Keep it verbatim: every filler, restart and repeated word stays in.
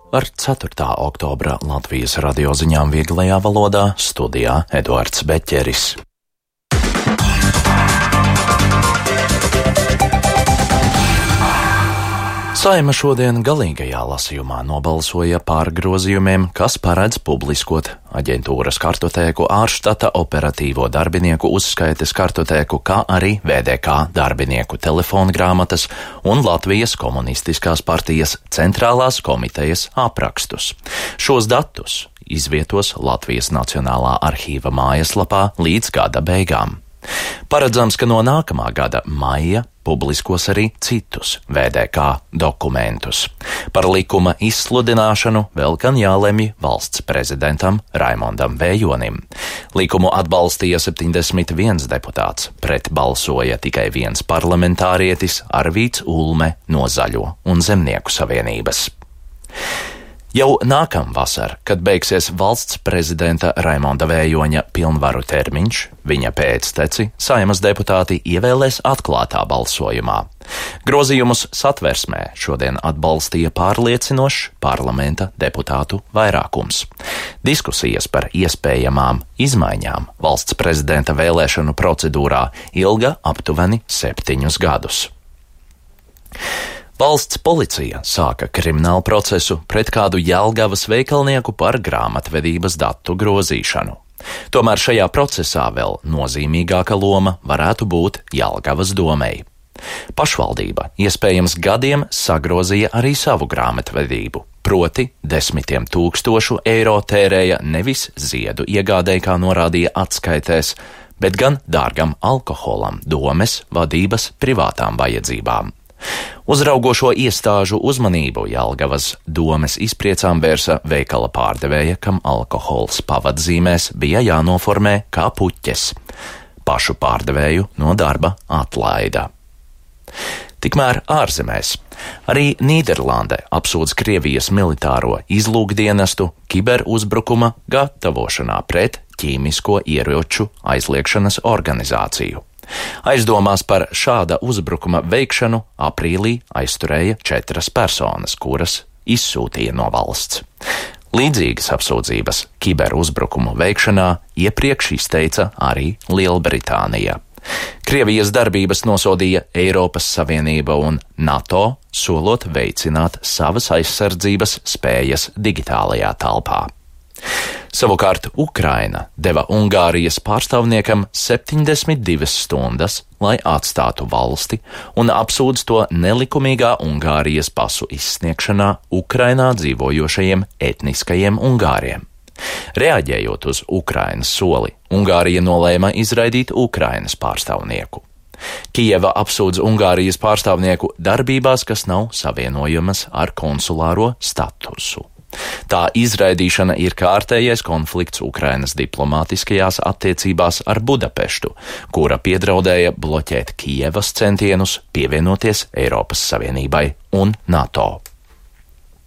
Ar ceturtā oktobra Latvijas radio ziņām vieglajā valodā studijā Eduards Beķeris. Saeima šodien galīgajā lasījumā nobalsoja par grozījumiem, kas paredz publiskot aģentūras kartotēku, ārštata operatīvo darbinieku uzskaites kartotēku, kā arī V D K darbinieku telefongrāmatas un Latvijas Komunistiskās partijas centrālās komitejas aprakstus. Šos datus izvietos Latvijas Nacionālā arhīva mājaslapā līdz gada beigām. Paredzams, ka no nākamā gada maija publiskos arī citus V D K dokumentus. Par likuma izsludināšanu vēl gan jālemj valsts prezidentam Raimondam Vējonim. Likumu atbalstīja septiņdesmit viens deputāts, pret balsoja tikai viens parlamentārietis Arvīts Ulme no Zaļo un Zemnieku savienības. Jau nākamvasar, kad beigsies valsts prezidenta Raimonda Vējoņa pilnvaru termiņš, viņa pēcteci Saeimas deputāti ievēlēs atklātā balsojumā. Grozījumus Satversmē šodien atbalstīja pārliecinošs parlamenta deputātu vairākums. Diskusijas par iespējamām izmaiņām valsts prezidenta vēlēšanu procedūrā ilga aptuveni septiņus gadus. Valsts policija sāka kriminālu procesu pret kādu Jelgavas veikalnieku par grāmatvedības datu grozīšanu. Tomēr šajā procesā vēl nozīmīgāka loma varētu būt Jelgavas domei. Pašvaldība iespējams gadiem sagrozīja arī savu grāmatvedību, proti desmitiem tūkstošu eiro tērēja nevis ziedu iegādēji, kā norādīja atskaitēs, bet gan dārgam alkoholam, domes vadības privātām vajadzībām. Uzraugošo iestāžu uzmanību Jelgavas domes izpriecām vērsa veikala pārdevēja, kam alkohols pavadzīmēs bija jānoformē kā puķes. Pašu pārdevēju no darba atlaida. Tikmēr ārzemēs. Arī Nīderlande apsūdz Krievijas militāro izlūkdienestu kiberuzbrukuma gatavošanā pret ķīmisko ieroču aizliegšanas organizāciju. Aizdomās par šāda uzbrukuma veikšanu aprīlī aizturēja četras personas, kuras izsūtīja no valsts. Līdzīgas apsūdzības kiberuzbrukumu veikšanā iepriekš izteica arī Lielbritānija. Krievijas darbības nosodīja Eiropas Savienība un NATO, solot veicināt savas aizsardzības spējas digitālajā telpā. Savukārt Ukraina deva Ungārijas pārstāvniekam septiņdesmit divas stundas, lai atstātu valsti un apsūdz to nelikumīgā Ungārijas pasu izsniegšanā Ukrainā dzīvojošajiem etniskajiem ungāriem. Reaģējot uz Ukrainas soli, Ungārija nolēma izraidīt Ukrainas pārstāvnieku. Kijeva apsūdz Ungārijas pārstāvnieku darbībās, kas nav savienojamas ar konsulāro statusu. Tā izraidīšana ir kārtējais konflikts Ukrainas diplomātiskajās attiecībās ar Budapeštu, kura piedraudēja bloķēt Kijevas centienus pievienoties Eiropas Savienībai un NATO.